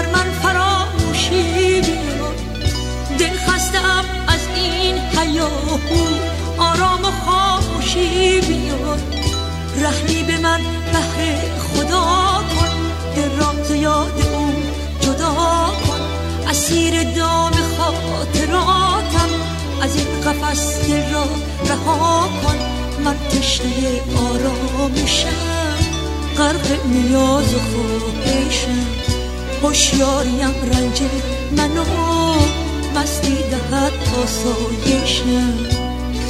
بر من فراموشی بیار. دل خستم از این هیاهو، آرام و خاموشی بیار. رحمی به من بهر خدا کن، دل را ز یاد او جدا کن. اسیر دام خاطراتم، از این قفس دل را رها کن. من تشنه آرامشم، غرق نیاز و خواهشم. هوشیاریم رنج منو، مستی دهد آسایشم.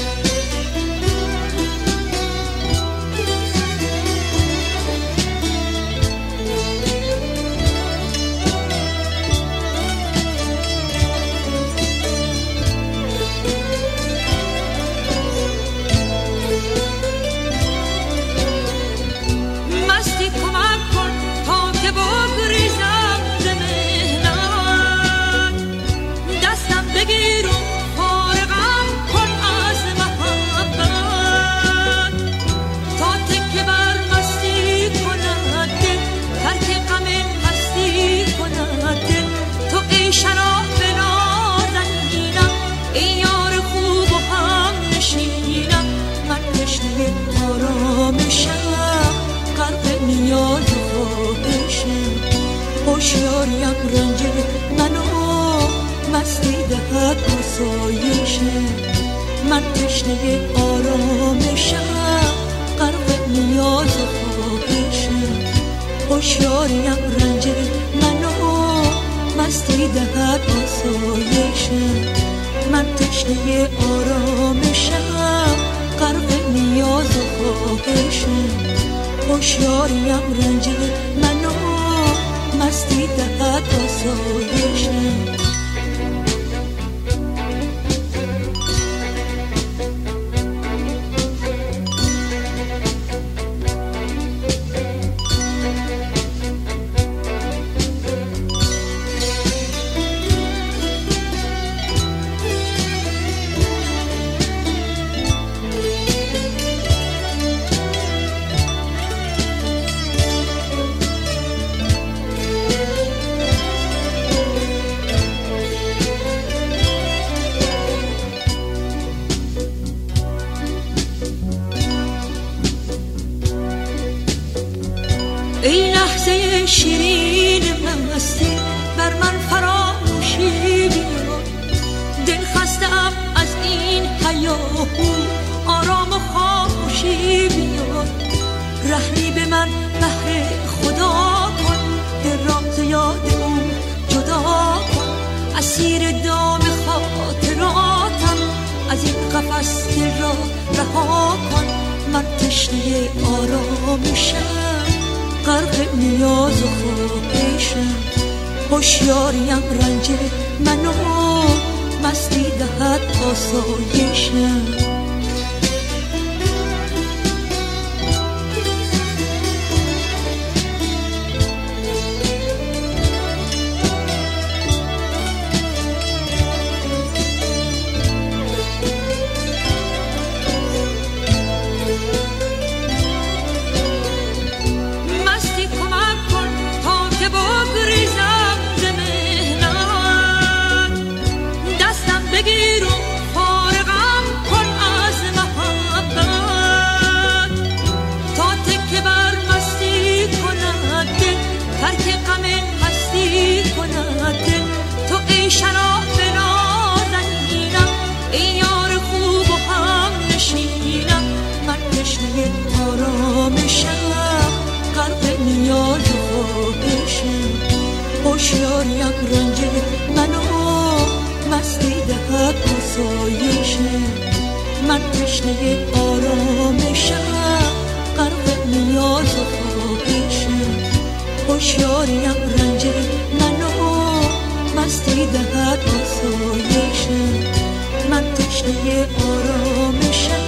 هوشیاریم رنج منو، مستی دهد آسایشم. من تشنه آرامشم، غرق نیاز و خواهشم. هوشیاریم رنج منو، مستی دهد آسایشم. من تشنه آرامشم، غرق نیاز و خواهشم. هوشیاریم رنج منو، مستی دهد آسایشم. ای لحظه شیرین مستی، بر من فراموشی بیار. دل خستم از این هیاهو، آرام و خاموشی بیار. رحمی به من بهر خدا کن، دل را ز یاد او جدا کن. اسیر دام خاطراتم، از این قفس دل را رها کن. من تشنه آرامشم، غرق نیاز و خواهشم. هوشیاریم رنج منو، مستی دهد آسایشم. هوشیاریم رنج منو، مستی دهد آسایشم. من تشنه آرامشم، غرق نیاز و خواهشم. هوشیاریم رنج منو، مستی دهد آسایشم. من تشنه آرامشم،